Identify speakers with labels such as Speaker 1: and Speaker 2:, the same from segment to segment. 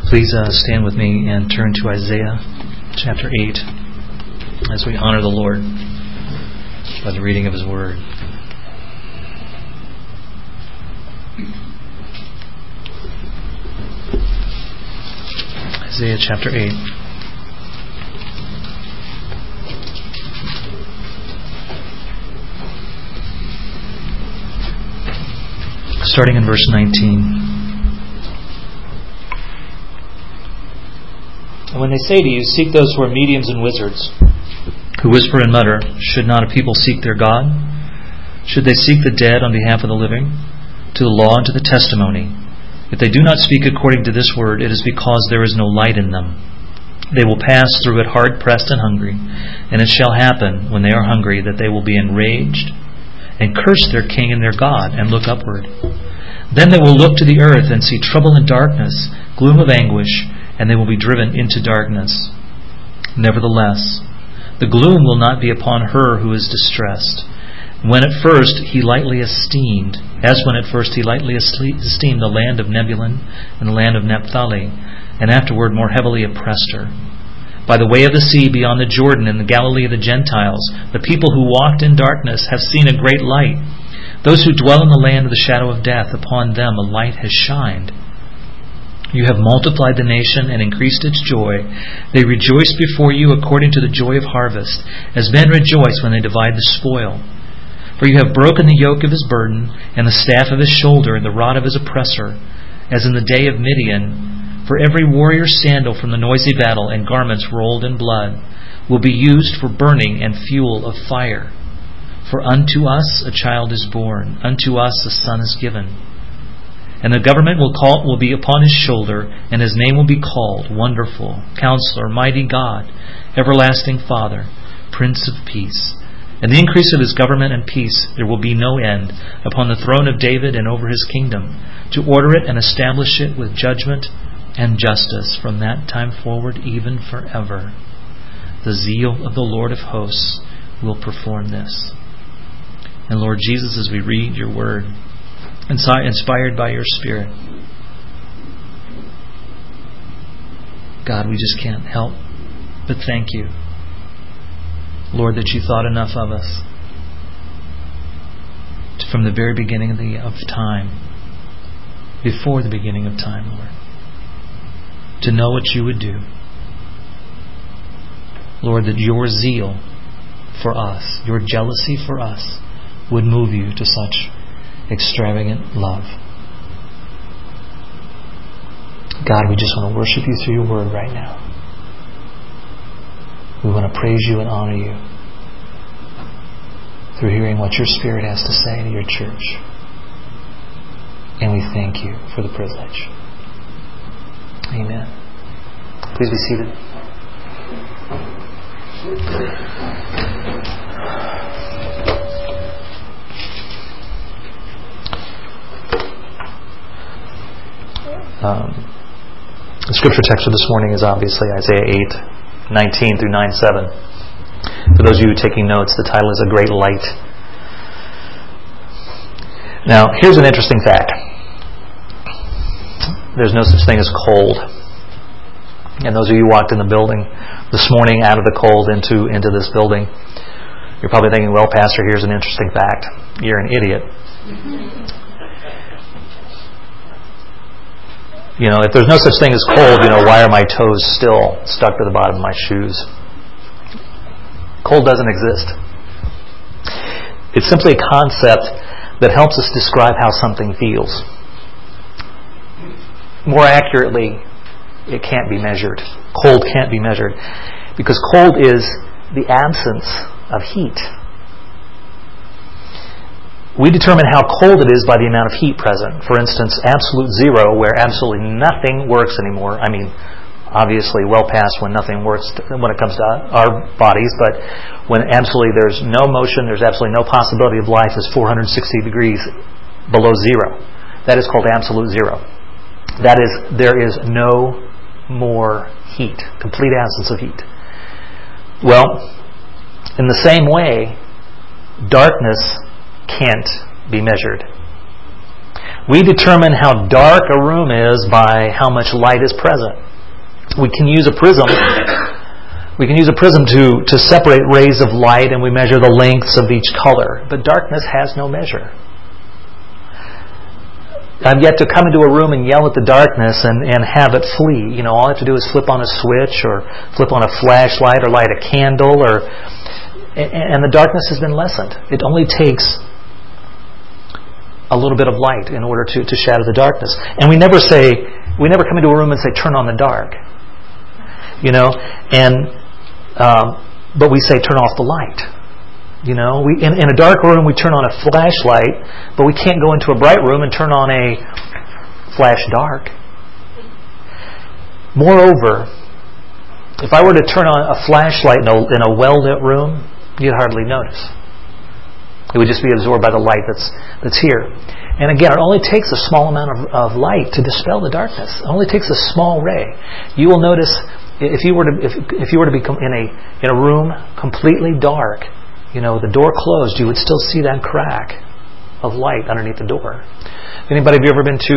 Speaker 1: Please stand with me and turn to Isaiah chapter 8 as we honor the Lord by the reading of His Word. Isaiah chapter 8. Starting in verse 19. And when they say to you, seek those who are mediums and wizards, who whisper and mutter, should not a people seek their God? Should they seek the dead on behalf of the living? To the law and to the testimony. If they do not speak according to this word, it is because there is no light in them. They will pass through it hard-pressed and hungry, and it shall happen, when they are hungry, that they will be enraged and curse their king and their God, and look upward. Then they will look to the earth and see trouble and darkness, gloom of anguish, and they will be driven into darkness. Nevertheless, the gloom will not be upon her who is distressed. When at first he lightly esteemed the land of Nebulun and the land of Naphtali, and afterward more heavily oppressed her. By the way of the sea beyond the Jordan in the Galilee of the Gentiles, the people who walked in darkness have seen a great light. Those who dwell in the land of the shadow of death, upon them a light has shined. You have multiplied the nation and increased its joy. They rejoice before you according to the joy of harvest, as men rejoice when they divide the spoil. For you have broken the yoke of his burden, and the staff of his shoulder, and the rod of his oppressor, as in the day of Midian. For every warrior's sandal from the noisy battle, and garments rolled in blood, will be used for burning and fuel of fire. For unto us a child is born, unto us a son is given. And the government will be upon his shoulder, and his name will be called Wonderful, Counselor, Mighty God, Everlasting Father, Prince of Peace. And the increase of his government and peace there will be no end, upon the throne of David and over his kingdom, to order it and establish it with judgment and justice from that time forward, even forever. The zeal of the Lord of hosts will perform this. And Lord Jesus, as we read your word, inspired by your Spirit, God, we just can't help but thank you, Lord, that you thought enough of us from the very beginning of time, before the beginning of time, Lord, to know what you would do. Lord, that your zeal for us, your jealousy for us, would move you to such extravagant love. God, we just want to worship you through your word right now. We want to praise you and honor you through hearing what your Spirit has to say to your church. And we thank you for the privilege. Amen. Please be seated. The scripture text for this morning is obviously Isaiah 8:19 through 9:7. For those of you taking notes, the title is A Great Light. Now, here's an interesting fact. There's no such thing as cold. And those of you who walked in the building this morning out of the cold into this building, you're probably thinking, well, Pastor, here's an interesting fact. You're an idiot. If there's no such thing as cold, why are my toes still stuck to the bottom of my shoes? Cold doesn't exist. It's simply a concept that helps us describe how something feels. More accurately, it can't be measured. Cold can't be measured, because cold is the absence of heat. We determine how cold it is by the amount of heat present. For instance, absolute zero, where absolutely nothing works anymore. I mean, obviously well past when nothing works when it comes to our bodies, but when absolutely there's no motion, there's absolutely no possibility of life, is 460 degrees below zero. That is called absolute zero. That is, there is no more heat, complete absence of heat. Well, in the same way, darkness can't be measured.
Speaker 2: We determine how dark a room is by how much light is present. We can use a prism. We can use a prism to separate rays of light, and we measure the lengths of each color. But darkness has no measure. I've yet to come into a room and yell at the darkness and have it flee. All I have to do is flip on a switch or flip on a flashlight or light a candle, and the darkness has been lessened. It only takes a little bit of light in order to shadow the darkness. And we never come into a room and say, turn on the dark. But we say, turn off the light. In a dark room we turn on a flashlight, but we can't go into a bright room and turn on a flash dark. Moreover, if I were to turn on a flashlight in a well-lit room, you'd hardly notice. It would just be absorbed by the light that's here. And again, it only takes a small amount of light to dispel the darkness. It only takes a small ray. You will notice if you were to be in a room completely dark, the door closed, you would still see that crack of light underneath the door. Anybody, have you ever been to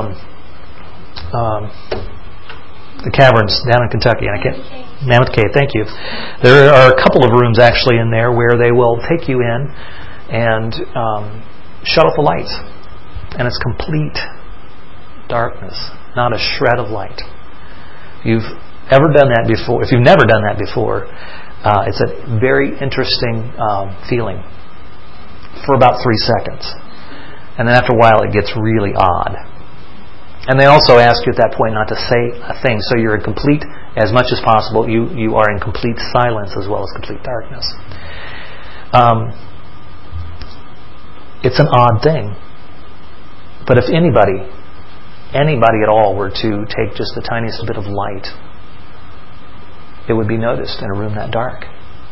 Speaker 2: the caverns down in Kentucky? Mammoth Cave, thank you. There are a couple of rooms actually in there where they will take you in and shut off the lights. And it's complete darkness, not a shred of light. If you've ever done that before, if you've never done that before, it's a very interesting feeling for about 3 seconds. And then after a while it gets really odd. And they also ask you at that point not to say a thing. So you're in complete, as much as possible, you are in complete silence as well as complete darkness. It's an odd thing. But if anybody at all were to take just the tiniest bit of light, it would be noticed in a room that dark.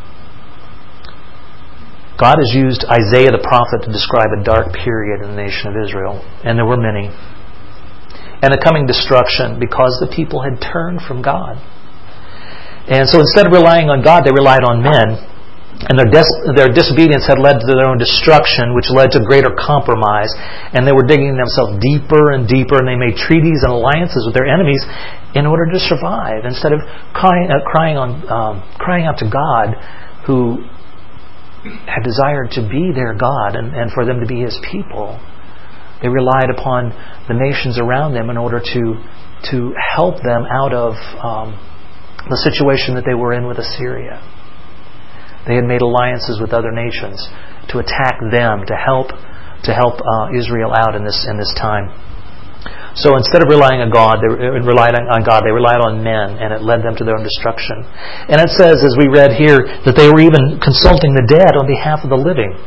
Speaker 2: God has used Isaiah the prophet to describe a dark period in the nation of Israel, and there were many, and the coming destruction because the people had turned from God. And so instead of relying on God, they relied on men, and their disobedience had led to their own destruction, which led to greater compromise, and they were digging themselves deeper and deeper, and they made treaties and alliances with their enemies in order to survive, instead of crying out to God, who had desired to be their God and for them to be His people. They relied upon the nations around them in order to help them out of the situation that they were in with Assyria. They had made alliances with other nations to attack them, to help Israel out in this time. So instead of relying on God, they relied on men, and it led them to their own destruction. And it says, as we read here, that they were even consulting the dead on behalf of the living.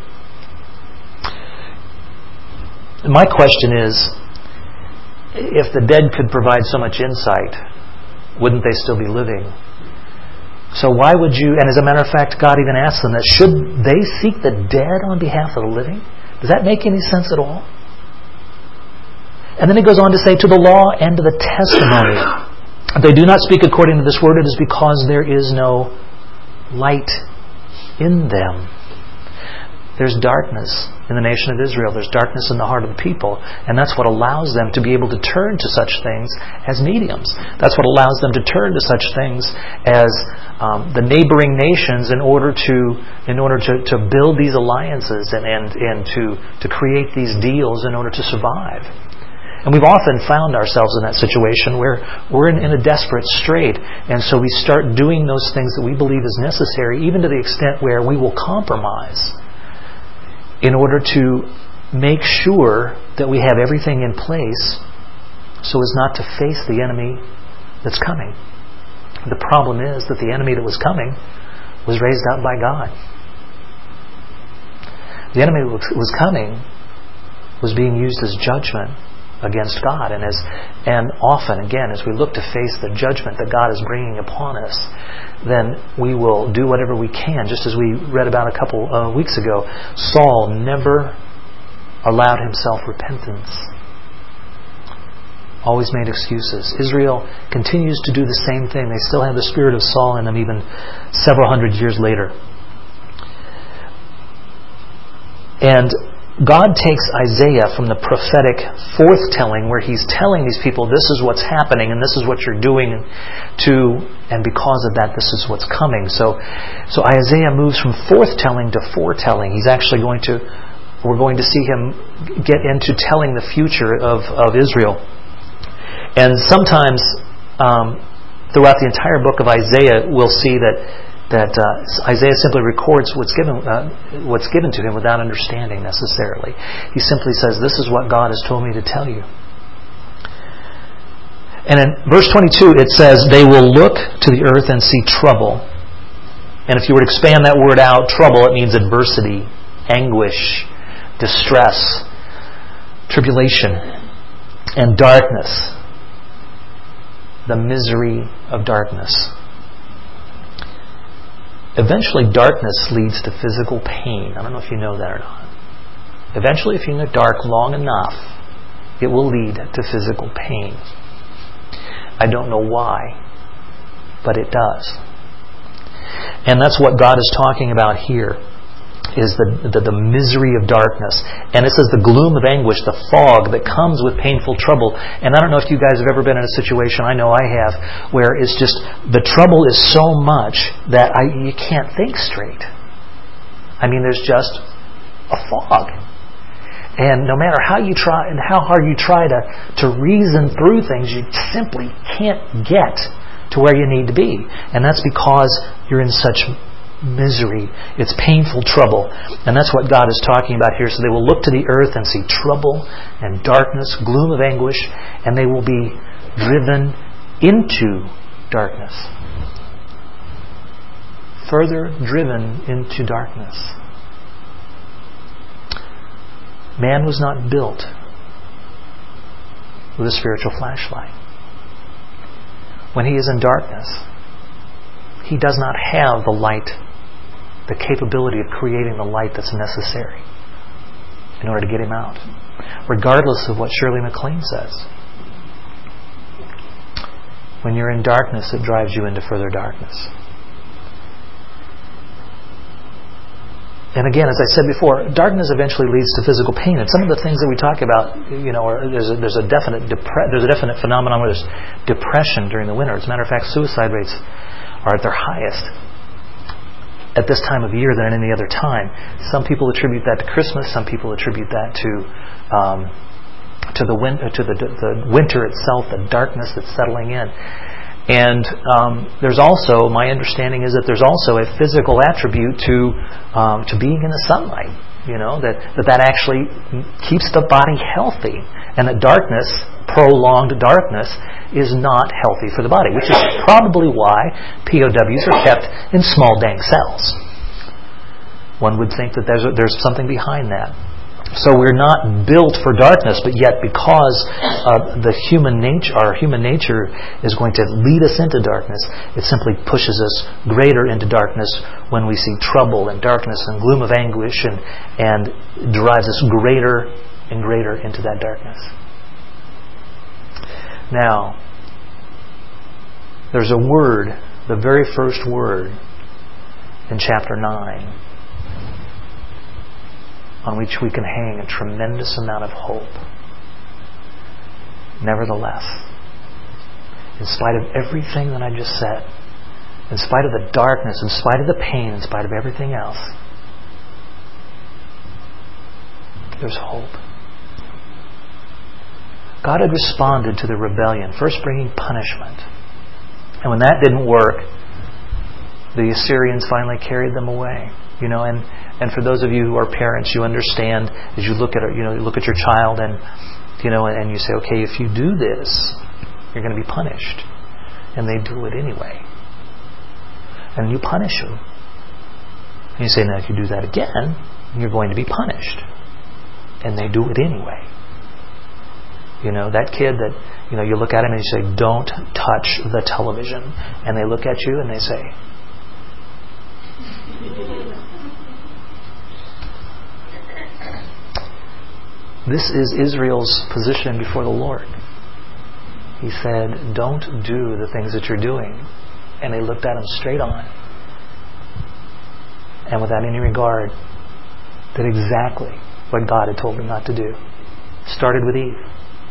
Speaker 2: My question is, if the dead could provide so much insight, wouldn't they still be living? So why would you, and as a matter of fact, God even asked them that, should they seek the dead on behalf of the living? Does that make any sense at all? And then it goes on to say, to the law and to the testimony. If they do not speak according to this word, it is because there is no light in them. There's darkness in the nation of Israel. There's darkness in the heart of the people. And that's what allows them to be able to turn to such things as mediums. That's what allows them to turn to such things as the neighboring nations in order to build these alliances and to create these deals in order to survive. And we've often found ourselves in that situation where we're in a desperate strait, and so we start doing those things that we believe is necessary, even to the extent where we will compromise in order to make sure that we have everything in place so as not to face the enemy that's coming. The problem is that the enemy that was coming was raised up by God. The enemy that was coming was being used as judgment against God, and often, again, as we look to face the judgment that God is bringing upon us, then we will do whatever we can. Just as we read about a couple weeks ago, Saul never allowed himself repentance. Always made excuses. Israel continues to do the same thing. They still have the spirit of Saul in them even several hundred years later. And God takes Isaiah from the prophetic forthtelling where he's telling these people this is what's happening and this is what you're doing and because of that this is what's coming. So Isaiah moves from forthtelling to foretelling. We're going to see him get into telling the future of Israel. And sometimes throughout the entire book of Isaiah we'll see that Isaiah simply records what's given to him without understanding necessarily. He simply says, this is what God has told me to tell you. And in verse 22 it says, they will look to the earth and see trouble. And if you were to expand that word out, trouble, it means adversity, anguish, distress, tribulation, and darkness. The misery of darkness. Eventually, darkness leads to physical pain. I don't know if you know that or not. Eventually, if you're in the dark long enough, it will lead to physical pain. I don't know why, but it does. And that's what God is talking about here, is the misery of darkness. And it says the gloom of anguish, the fog that comes with painful trouble. And I don't know if you guys have ever been in a situation, I know I have, where it's just, the trouble is so much that you can't think straight. I mean, there's just a fog. And no matter how you try and how hard you try to reason through things, you simply can't get to where you need to be. And that's because you're in such misery. It's painful trouble. And that's what God is talking about here. So they will look to the earth and see trouble and darkness, gloom of anguish, and they will be driven into darkness. Further driven into darkness. Man was not built with a spiritual flashlight. When he is in darkness, he does not have the light, the capability of creating the light that's necessary in order to get him out. Regardless of what Shirley MacLaine says. When you're in darkness, it drives you into further darkness. And again, as I said before, darkness eventually leads to physical pain. And some of the things that we talk about, there's a definite phenomenon where there's depression during the winter. As a matter of fact, suicide rates are at their highest at this time of year than at any other time. Some people attribute that to Christmas. Some people attribute that to the winter itself, the darkness that's settling in. And there's also, my understanding is that there's also a physical attribute to being in the sunlight. That actually keeps the body healthy, and that darkness, prolonged darkness, is not healthy for the body, which is probably why POWs are kept in small dank cells. One would think that there's something behind that. So we're not built for darkness, but yet because our human nature is going to lead us into darkness, it simply pushes us greater into darkness when we see trouble and darkness and gloom of anguish and drives us greater and greater into that darkness. Now, there's a word, the very first word in chapter 9, on which we can hang a tremendous amount of hope. Nevertheless, in spite of everything that I just said, in spite of the darkness, in spite of the pain, in spite of everything else, there's hope. God had responded to the rebellion, first bringing punishment. And when that didn't work, the Assyrians finally carried them away. And for those of you who are parents, you understand as you look at your child and you say, okay, if you do this, you're going to be punished, and they do it anyway, and you punish them, and you say, now if you do that again, you're going to be punished, and they do it anyway. That kid that you look at him and you say, don't touch the television, and they look at you and they say, this is Israel's position before the Lord. He said, don't do the things that you're doing. And they looked at him straight on. And without any regard, did exactly what God had told them not to do. It started with Eve.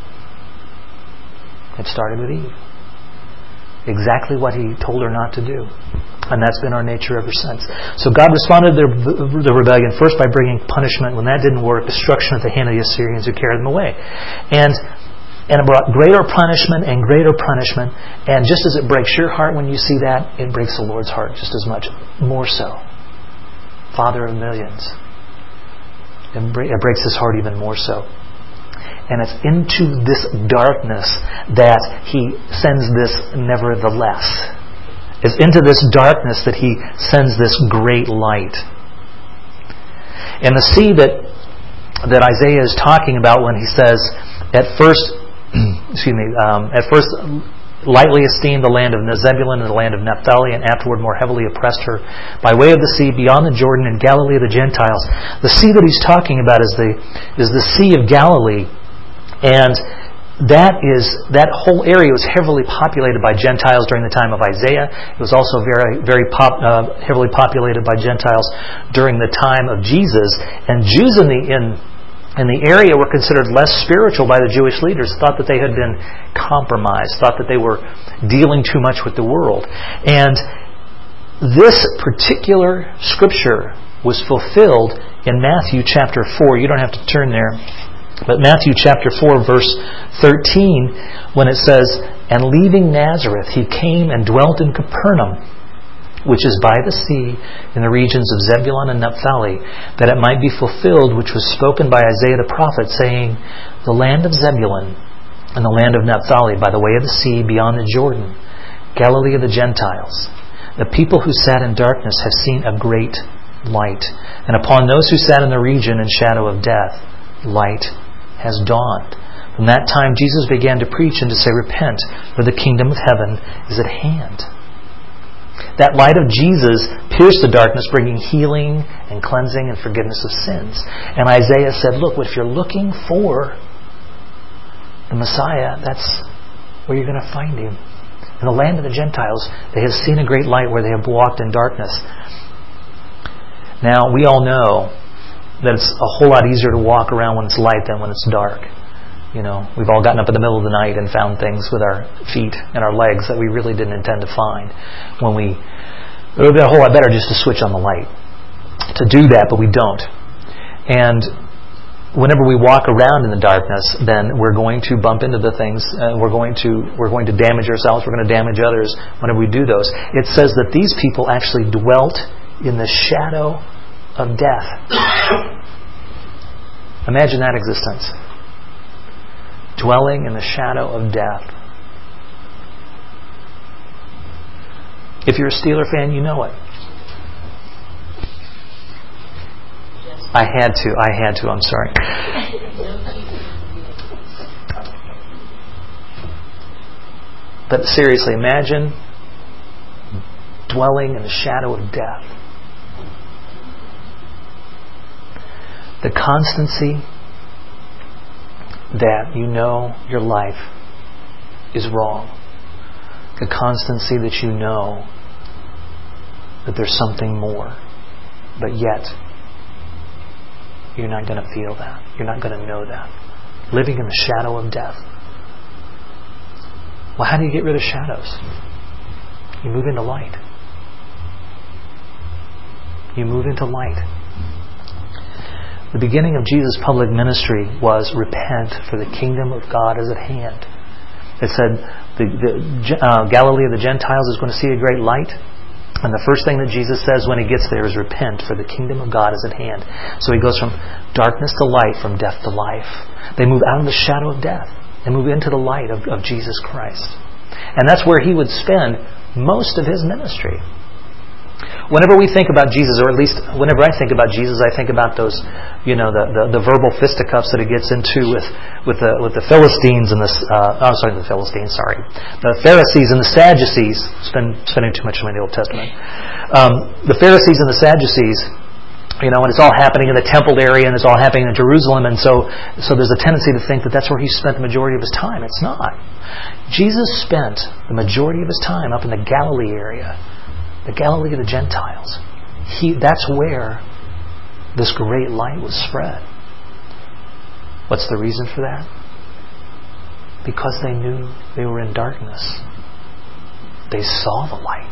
Speaker 2: It started with Eve. Exactly what He told her not to do. And that's been our nature ever since. So God responded to the rebellion first by bringing punishment. When that didn't work, destruction at the hand of the Assyrians who carried them away. And it brought greater punishment and greater punishment. And just as it breaks your heart when you see that, it breaks the Lord's heart just as much. More so. Father of millions. It breaks His heart even more so. And it's into this darkness that He sends this nevertheless. It's into this darkness that He sends this great light. And the sea that Isaiah is talking about when he says, at first lightly esteemed the land of Zebulun and the land of Naphtali, and afterward more heavily oppressed her by way of the sea beyond the Jordan and Galilee of the Gentiles. The sea that he's talking about is the Sea of Galilee. And that whole area was heavily populated by Gentiles during the time of Isaiah. It was also very, very heavily populated by Gentiles during the time of Jesus. And Jews in the area were considered less spiritual by the Jewish leaders, thought that they had been compromised, thought that they were dealing too much with the world. And this particular scripture was fulfilled in Matthew chapter 4. You don't have to turn there. But Matthew chapter 4 verse 13, when it says, "And leaving Nazareth, He came and dwelt in Capernaum, which is by the sea, in the regions of Zebulun and Naphtali, that it might be fulfilled which was spoken by Isaiah the prophet, saying, The land of Zebulun and the land of Naphtali, by the way of the sea, beyond the Jordan, Galilee of the Gentiles. The people who sat in darkness have seen a great light, and upon those who sat in the region and shadow of death, light has dawned." From that time Jesus began to preach and to say, "Repent, for the kingdom of heaven is at hand." That light of Jesus pierced the darkness, bringing healing and cleansing and forgiveness of sins. And Isaiah said, look, if you're looking for the Messiah, that's where you're going to find Him. In the land of the Gentiles, they have seen a great light where they have walked in darkness. Now, we all know that it's a whole lot easier to walk around when it's light than when it's dark. You know, we've all gotten up in the middle of the night and found things with our feet and our legs that we really didn't intend to find. It would be a whole lot better just to switch on the light. To do that, but we don't. And whenever we walk around in the darkness, then we're going to bump into the things. We're going to damage ourselves. We're going to damage others whenever we do those. It says that these people actually dwelt in the shadow of death. Imagine that existence. Dwelling in the shadow of death. If you're a Steeler fan, you know it. I had to, I'm sorry. But seriously, imagine dwelling in the shadow of death. The constancy that you know your life is wrong. The constancy that you know that there's something more. But yet, you're not going to feel that. You're not going to know that. Living in the shadow of death. Well, how do you get rid of shadows? You move into light. You move into light. The beginning of Jesus' public ministry was, repent, for the kingdom of God is at hand. It said the Galilee of the Gentiles is going to see a great light. And the first thing that Jesus says when He gets there is, repent, for the kingdom of God is at hand. So He goes from darkness to light, from death to life. They move out of the shadow of death and move into the light of Jesus Christ. And that's where He would spend most of His ministry. Whenever we think about Jesus, or at least whenever I think about Jesus, I think about those, the verbal fisticuffs that He gets into with the Philistines and the Pharisees and the Sadducees. Spending too much time in the Old Testament. The Pharisees and the Sadducees, and it's all happening in the temple area, and it's all happening in Jerusalem, and so there's a tendency to think that that's where He spent the majority of His time. It's not. Jesus spent the majority of His time up in the Galilee area. The Galilee of the Gentiles. That's where this great light was spread. What's the reason for that? Because they knew they were in darkness. They saw the light.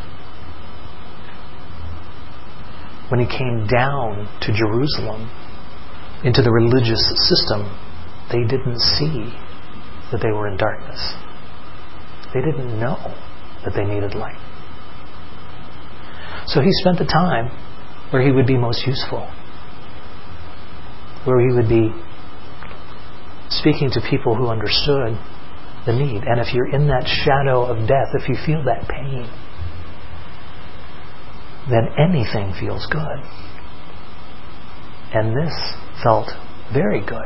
Speaker 2: When He came down to Jerusalem, into the religious system, they didn't see that they were in darkness. They didn't know that they needed light. So He spent the time where He would be most useful, where He would be speaking to people who understood the need. And if you're in that shadow of death, if you feel that pain, then anything feels good. And this felt very good.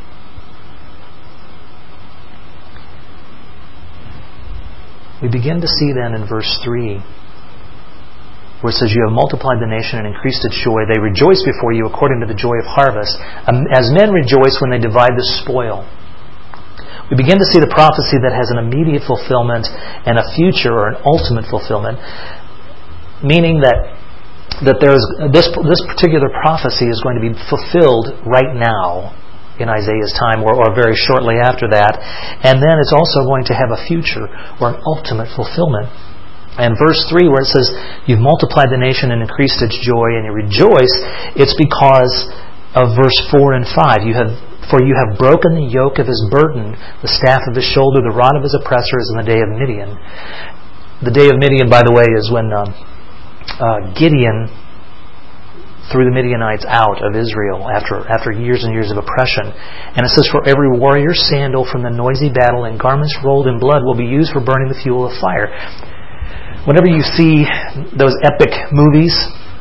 Speaker 2: We begin to see then in verse 3, where it says, "You have multiplied the nation and increased its joy. They rejoice before you according to the joy of harvest, as men rejoice when they divide the spoil." We begin to see the prophecy that has an immediate fulfillment and a future or an ultimate fulfillment, meaning that there's this particular prophecy is going to be fulfilled right now in Isaiah's time or very shortly after that. And then it's also going to have a future or an ultimate fulfillment. And verse 3 where it says, "You've multiplied the nation and increased its joy and you rejoice," it's because of verse 4 and 5. For you have broken the yoke of his burden, the staff of his shoulder, the rod of his oppressor is in the day of Midian. The day of Midian, by the way, is when Gideon threw the Midianites out of Israel after years and years of oppression. And it says, "For every warrior's sandal from the noisy battle and garments rolled in blood will be used for burning the fuel of fire." Whenever you see those epic movies,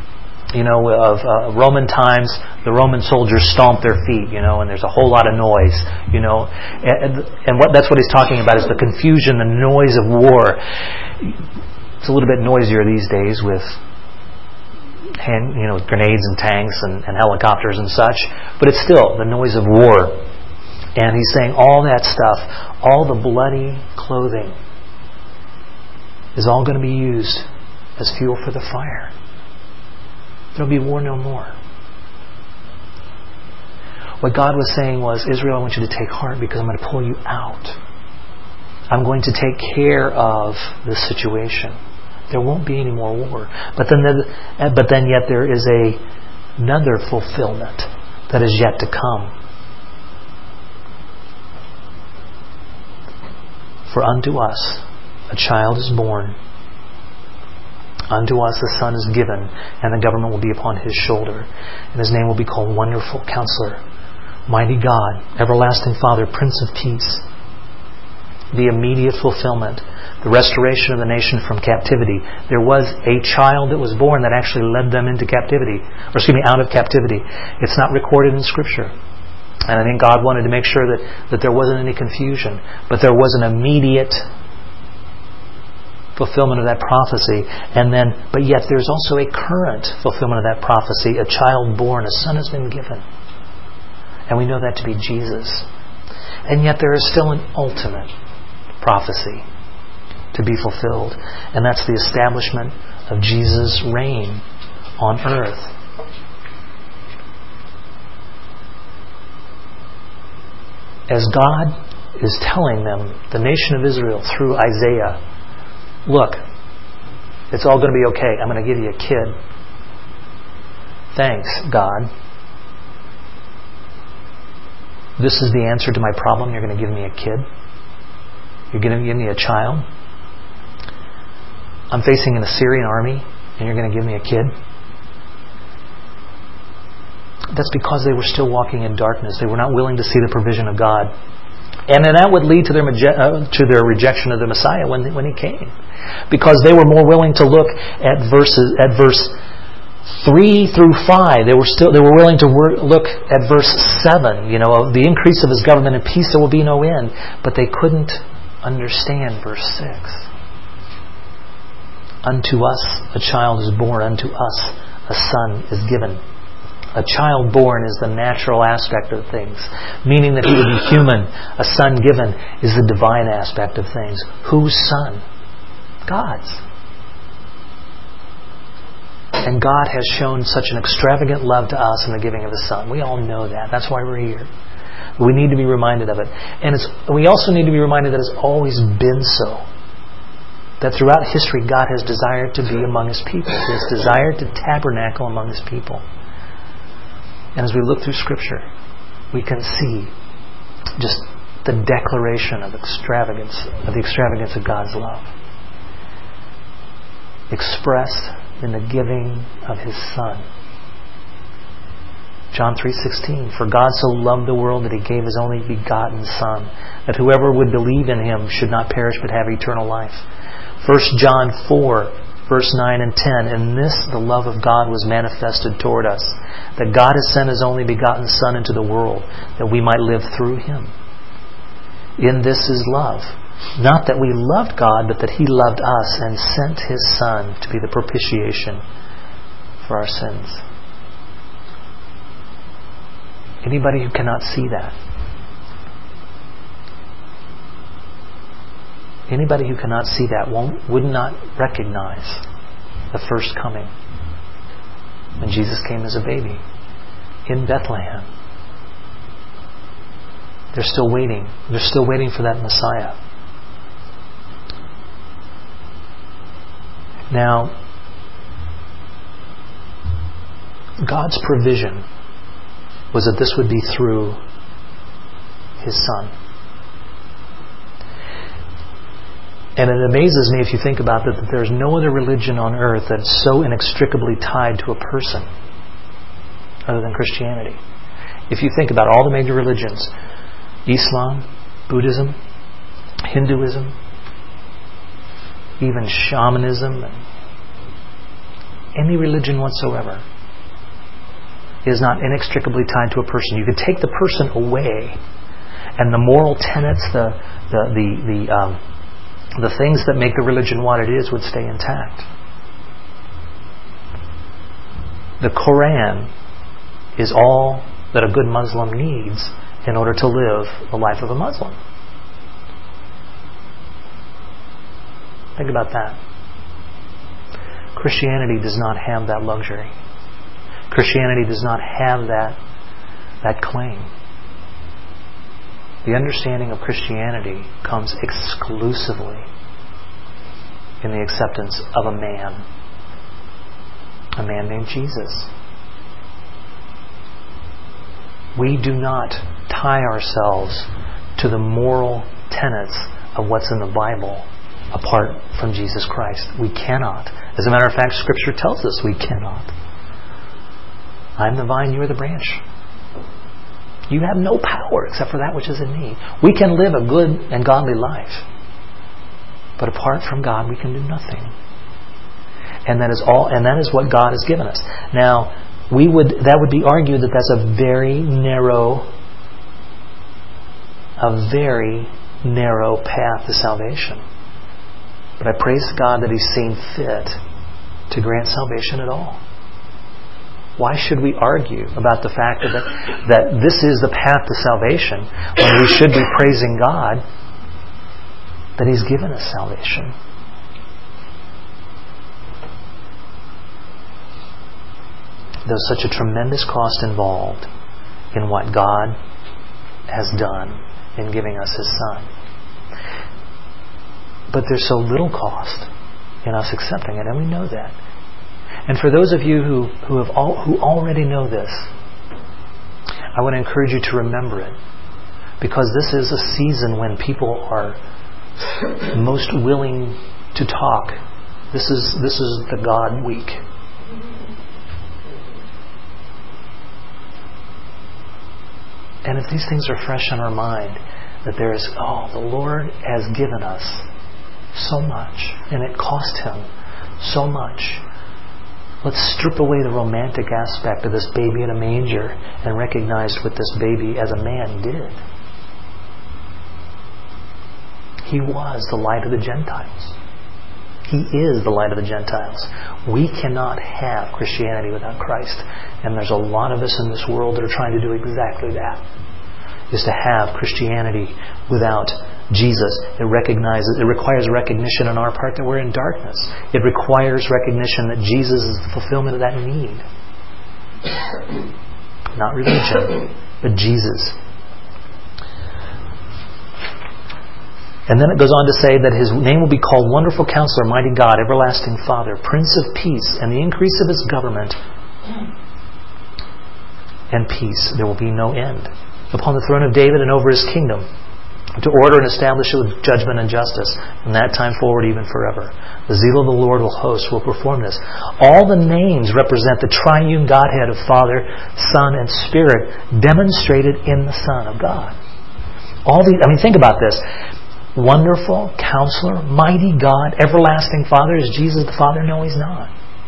Speaker 2: of Roman times, the Roman soldiers stomp their feet, and there's a whole lot of noise, and that's what he's talking about is the confusion, the noise of war. It's a little bit noisier these days with grenades and tanks and helicopters and such, but it's still the noise of war. And he's saying all that stuff, all the bloody clothing, is all going to be used as fuel for the fire. There'll be war no more. What God was saying was, Israel, I want you to take heart because I'm going to pull you out. I'm going to take care of this situation. There won't be any more war. But then yet there is another fulfillment that is yet to come. For unto us a child is born. Unto us a son is given, and the government will be upon his shoulder. And his name will be called Wonderful Counselor, Mighty God, Everlasting Father, Prince of Peace. The immediate fulfillment, the restoration of the nation from captivity. There was a child that was born that actually led them into captivity, out of captivity. It's not recorded in Scripture. And I think God wanted to make sure that there wasn't any confusion. But there was an immediate fulfillment of that prophecy, but yet there's also a current fulfillment of that prophecy. A child born, a son has been given, and we know that to be Jesus. And yet there is still an ultimate prophecy to be fulfilled, and that's the establishment of Jesus' reign on earth. As God is telling them, the nation of Israel through Isaiah, look, it's all going to be okay. I'm going to give you a kid. Thanks, God. This is the answer to my problem. You're going to give me a kid. You're going to give me a child. I'm facing an Assyrian army, and you're going to give me a kid. That's because they were still walking in darkness. They were not willing to see the provision of God. And then that would lead to their rejection of the Messiah when He came, because they were more willing to look at verse 3 through 5. They were willing to look at verse 7. Of the increase of His government and peace, there will be no end. But they couldn't understand verse 6. Unto us a child is born. Unto us a son is given. A child born is the natural aspect of things, meaning that he would be human. A son given is the divine aspect of things. Whose son? God's. And God has shown such an extravagant love to us in the giving of His Son. We all know that. That's why we're here. We need to be reminded of it. And we also need to be reminded that it's always been so. That throughout history, God has desired to be among His people. He has desired to tabernacle among His people. And as we look through Scripture, we can see just the declaration of the extravagance of God's love, expressed in the giving of His Son. John 3:16, for God so loved the world that He gave His only begotten Son, that whoever would believe in Him should not perish but have eternal life. 1 John 4, verse 9 and 10, in this the love of God was manifested toward us, that God has sent His only begotten Son into the world, that we might live through Him. In this is love, not that we loved God, but that He loved us and sent His Son to be the propitiation for our sins. Anybody who cannot see that, would not recognize the first coming when Jesus came as a baby in Bethlehem. They're still waiting. They're still waiting for that Messiah. Now, God's provision was that this would be through His Son. And it amazes me if you think about that there's no other religion on earth that's so inextricably tied to a person other than Christianity. If you think about all the major religions, Islam, Buddhism, Hinduism, even shamanism, and any religion whatsoever is not inextricably tied to a person. You could take the person away, and the moral tenets, the things that make the religion what it is would stay intact. The Quran is all that a good Muslim needs in order to live the life of a Muslim. Think about that. Christianity does not have that luxury. Christianity does not have that claim. The understanding of Christianity comes exclusively in the acceptance of a man named Jesus. We do not tie ourselves to the moral tenets of what's in the Bible apart from Jesus Christ. We cannot. As a matter of fact, Scripture tells us we cannot. I'm the vine, you are the branch. You have no power except for that which is in me. We can live a good and godly life, but apart from God, we can do nothing. And that is all. And that is what God has given us. Now, that would be argued that that's a very narrow path to salvation. But I praise God that He's seen fit to grant salvation at all. Why should we argue about the fact that this is the path to salvation when we should be praising God that He's given us salvation? There's such a tremendous cost involved in what God has done in giving us His Son. But there's so little cost in us accepting it, and we know that. And for those of you who already know this, I want to encourage you to remember it, because this is a season when people are most willing to talk. This is the God week. And if these things are fresh in our mind, that there is, the Lord has given us so much, and it cost Him so much. Let's strip away the romantic aspect of this baby in a manger and recognize what this baby as a man did. He was the light of the Gentiles. He is the light of the Gentiles. We cannot have Christianity without Christ. And there's a lot of us in this world that are trying to do exactly that. Is to have Christianity without Jesus. It requires recognition on our part that we're in darkness. It requires recognition that Jesus is the fulfillment of that need. Not religion, but Jesus. And then it goes on to say that His name will be called Wonderful Counselor, Mighty God, Everlasting Father, Prince of Peace, and the increase of His government and peace there will be no end upon the throne of David and over His kingdom, to order and establish it with judgment and justice from that time forward even forever. The zeal of the Lord will perform this. All the names represent the triune Godhead of Father, Son, and Spirit demonstrated in the Son of God. Think about this. Wonderful Counselor, Mighty God, Everlasting Father. Is Jesus the Father? No, He's not.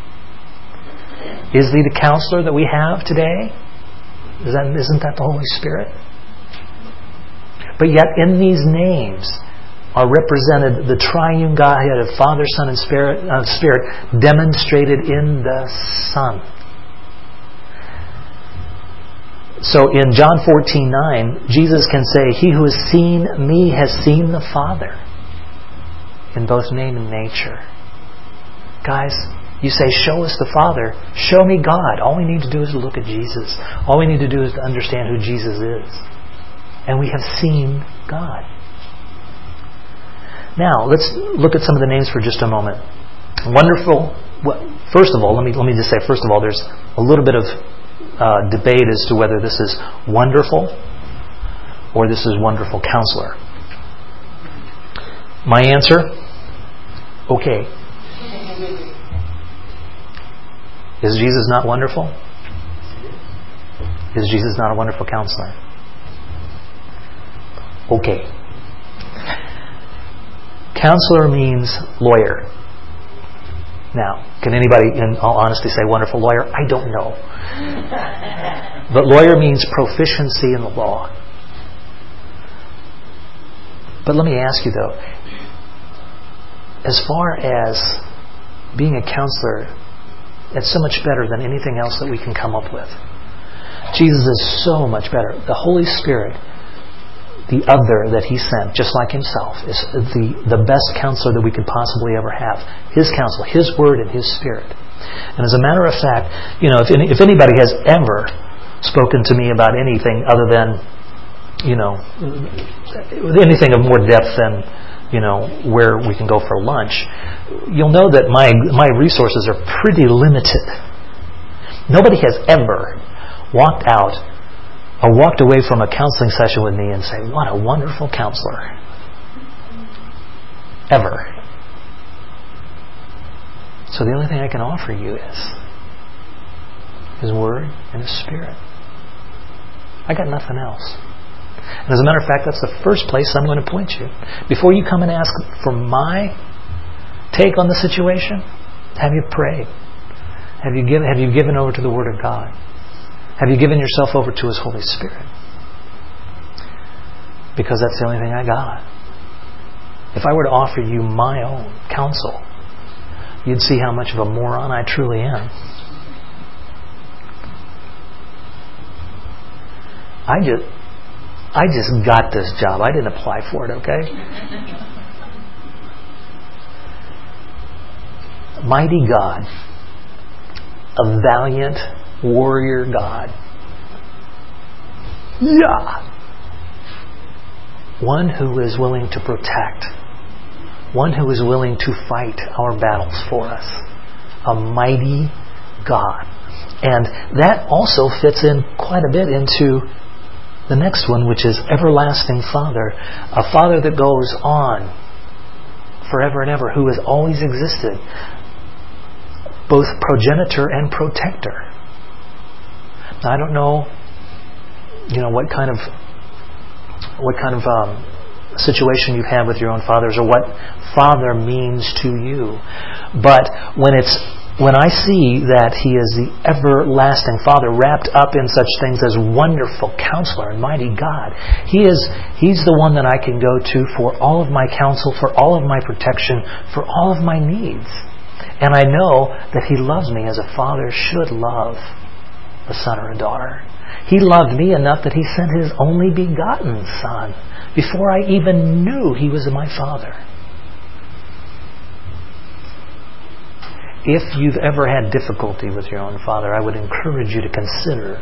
Speaker 2: Is He the Counselor that we have today? Isn't that the Holy Spirit? But yet in these names are represented the triune Godhead of Father, Son, and Spirit demonstrated in the Son. So in John 14:9, Jesus can say, He who has seen me has seen the Father, in both name and nature. Guys, you say, show us the Father. Show me God. All we need to do is look at Jesus. All we need to do is to understand who Jesus is. And we have seen God. Now, let's look at some of the names for just a moment. Wonderful. Well, first of all, let me just say, there's a little bit of debate as to whether this is wonderful or this is Wonderful Counselor. My answer, okay. Is Jesus not wonderful? Is Jesus not a wonderful counselor? Okay. Counselor means lawyer. Now, can anybody in all honesty say wonderful lawyer? I don't know. But lawyer means proficiency in the law. But let me ask you though, as far as being a counselor, it's so much better than anything else that we can come up with. Jesus is so much better. The Holy Spirit, the other that He sent, just like Himself, is the best counselor that we could possibly ever have. His counsel, His Word, and His Spirit. And as a matter of fact, if anybody has ever spoken to me about anything other than, anything of more depth than, where we can go for lunch, you'll know that my resources are pretty limited. Nobody has ever walked out or walked away from a counseling session with me and say, what a wonderful counselor. Ever. So the only thing I can offer you is His Word and His Spirit. I got nothing else. And as a matter of fact, that's the first place I'm going to point you. Before you come and ask for my take on the situation, have you prayed? Have you given over to the Word of God? Have you given yourself over to His Holy Spirit? Because that's the only thing I got. If I were to offer you my own counsel, you'd see how much of a moron I truly am. I just got this job. I didn't apply for it, okay? Mighty God, a valiant warrior God. Yeah. One who is willing to protect. One who is willing to fight our battles for us. A mighty God. And that also fits in quite a bit into the next one, which is Everlasting Father. A Father that goes on forever and ever, who has always existed. Both progenitor and protector. Now, I don't know, what kind of situation you have with your own fathers, or what father means to you. But when I see that He is the everlasting Father, wrapped up in such things as Wonderful Counselor and Mighty God, He's the one that I can go to for all of my counsel, for all of my protection, for all of my needs. And I know that He loves me as a father should love a son or a daughter. He loved me enough that He sent His only begotten Son before I even knew He was my Father. If you've ever had difficulty with your own father, I would encourage you to consider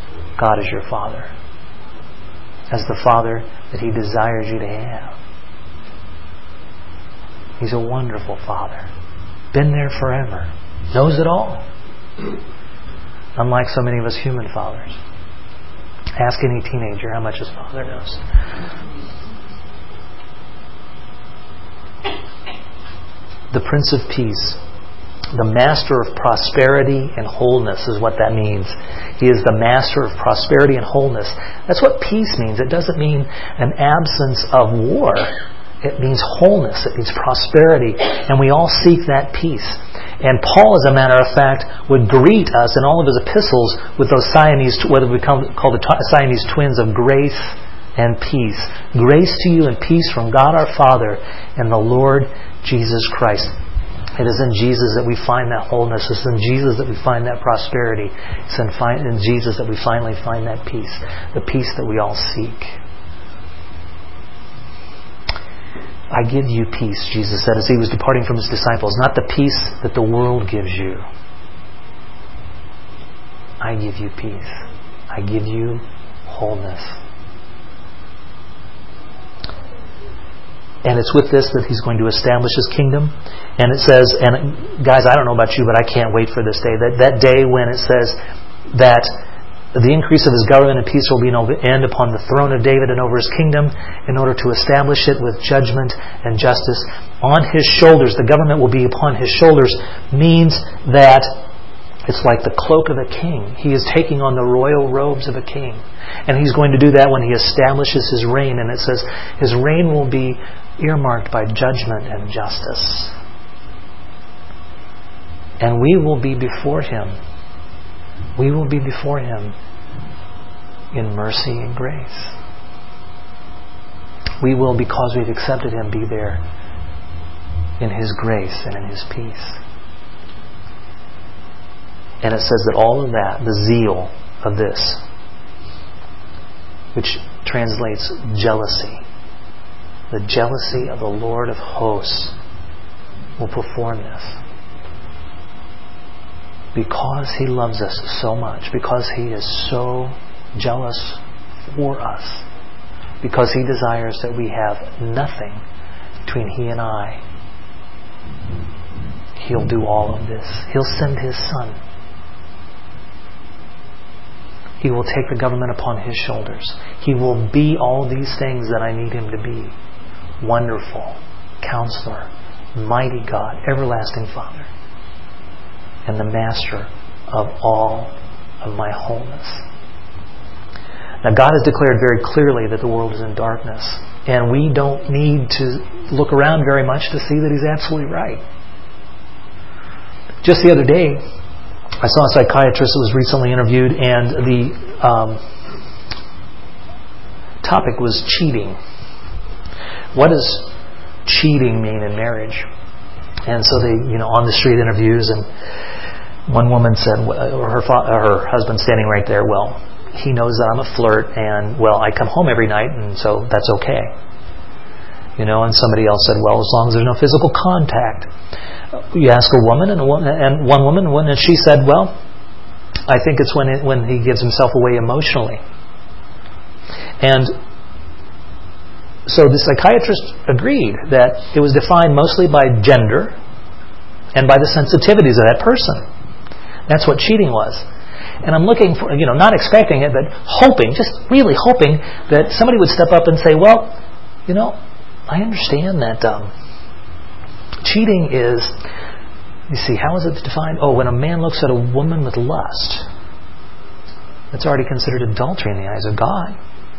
Speaker 2: God as your Father, as the Father that He desires you to have. He's a wonderful Father. Been there forever. Knows it all. Unlike so many of us human fathers. Ask any teenager how much his father knows. The Prince of Peace. The Master of Prosperity and Wholeness is what that means. He is the Master of Prosperity and Wholeness. That's what peace means. It doesn't mean an absence of war. It means wholeness. It means prosperity. And we all seek that peace. And Paul, as a matter of fact, would greet us in all of his epistles with those Siamese, whether we call the Siamese twins of grace and peace. Grace to you and peace from God our Father and the Lord Jesus Christ. It is in Jesus that we find that wholeness. It's in Jesus that we find that prosperity. It's in Jesus that we finally find that peace. The peace that we all seek. I give you peace, Jesus said as He was departing from His disciples. Not the peace that the world gives you. I give you peace. I give you wholeness. And it's with this that He's going to establish His kingdom. And it says, and guys, I don't know about you, but I can't wait for this day. That day when it says that the increase of His government and peace will be no end upon the throne of David and over His kingdom, in order to establish it with judgment and justice. On His shoulders, the government will be upon His shoulders, means that it's like the cloak of a king. He is taking on the royal robes of a king. And He's going to do that when He establishes His reign. And it says His reign will be earmarked by judgment and justice. And we will be before Him. We will be before Him in mercy and grace. We will, because we've accepted Him, be there in His grace and in His peace. And it says that all of that, the zeal of this, which translates jealousy, the jealousy of the Lord of hosts will perform this. Because He loves us so much, because He is so jealous for us, because He desires that we have nothing between He and I, He'll do all of this. He'll send His Son. He will take the government upon His shoulders. He will be all these things that I need Him to be. Wonderful Counselor, Mighty God, Everlasting Father, and the Master of all of my wholeness. Now God has declared very clearly that the world is in darkness, and we don't need to look around very much to see that He's absolutely right. Just the other day, I saw a psychiatrist that was recently interviewed, and the topic was cheating. What does cheating mean in marriage? And so they, on the street interviews, and one woman said, her husband standing right there, well, he knows that I'm a flirt, and I come home every night, and so that's okay. And somebody else said, well, as long as there's no physical contact. You ask a woman, and one woman, and she said, well, I think it's when he gives himself away emotionally. And so the psychiatrist agreed that it was defined mostly by gender and by the sensitivities of that person. That's what cheating was. And I'm looking for, not expecting it, but hoping, just really hoping that somebody would step up and say, well, I understand that cheating is, how is it defined? Oh, when a man looks at a woman with lust, that's already considered adultery in the eyes of God.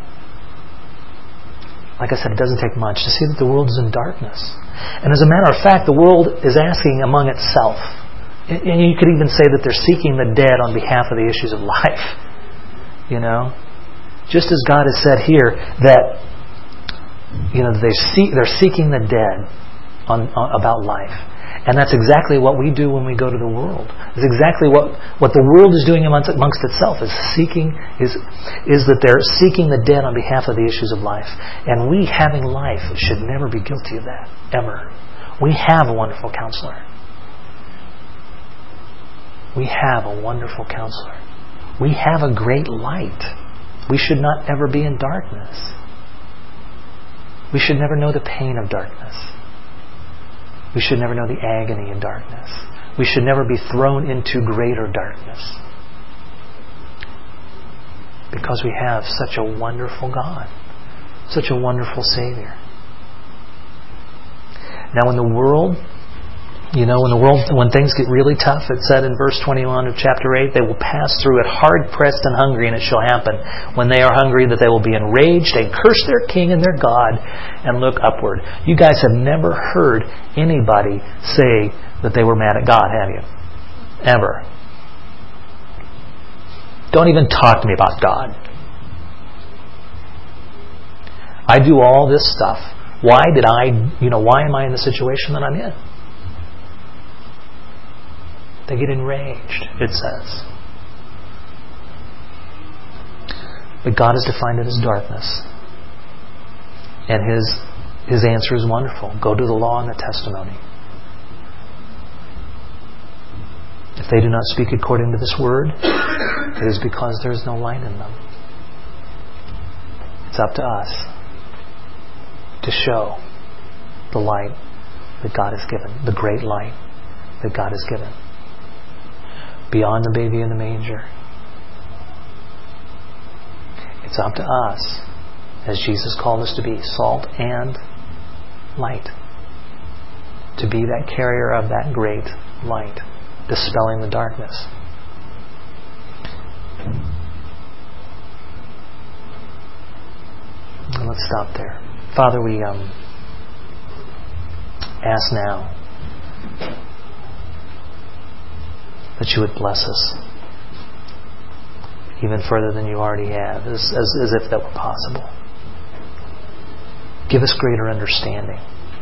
Speaker 2: Like I said, it doesn't take much to see that the world is in darkness. And as a matter of fact, the world is asking among itself. And you could even say that they're seeking the dead on behalf of the issues of life. Just as God has said here that they're seeking the dead about life. And that's exactly what we do when we go to the world. It's exactly what the world is doing amongst itself, is that they're seeking the dead on behalf of the issues of life. And we, having life, should never be guilty of that, ever. We have a wonderful Counselor. We have a wonderful Counselor. We have a great light. We should not ever be in darkness. We should never know the pain of darkness. We should never know the agony of darkness. We should never be thrown into greater darkness. Because we have such a wonderful God, such a wonderful Savior. Now in the world, when things get really tough, it said in verse 21 of chapter 8, they will pass through it hard-pressed and hungry, and it shall happen when they are hungry that they will be enraged and curse their king and their God and look upward. You guys have never heard anybody say that they were mad at God, have you? Ever. Don't even talk to me about God. I do all this stuff. Why am I in the situation that I'm in? They get enraged, it says. But God has defined it as darkness. And His answer is wonderful. Go to the law and the testimony. If they do not speak according to this word, it is because there is no light in them. It's up to us to show the light that God has given, the great light that God has given. Beyond the baby in the manger. It's up to us, as Jesus called us to be, salt and light. To be that carrier of that great light, dispelling the darkness. And let's stop there. Father, we ask now that you would bless us even further than you already have, as if that were possible. Give us greater understanding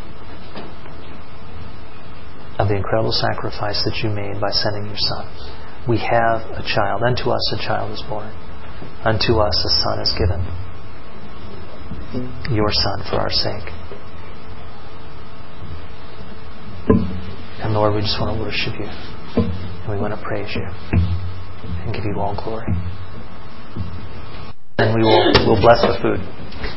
Speaker 2: of the incredible sacrifice that you made by sending your Son. We have a child. Unto us a child is born. Unto us a son is given. Your Son for our sake. And Lord, we just want to worship you. And we want to praise you and give you all glory. And we'll bless the food.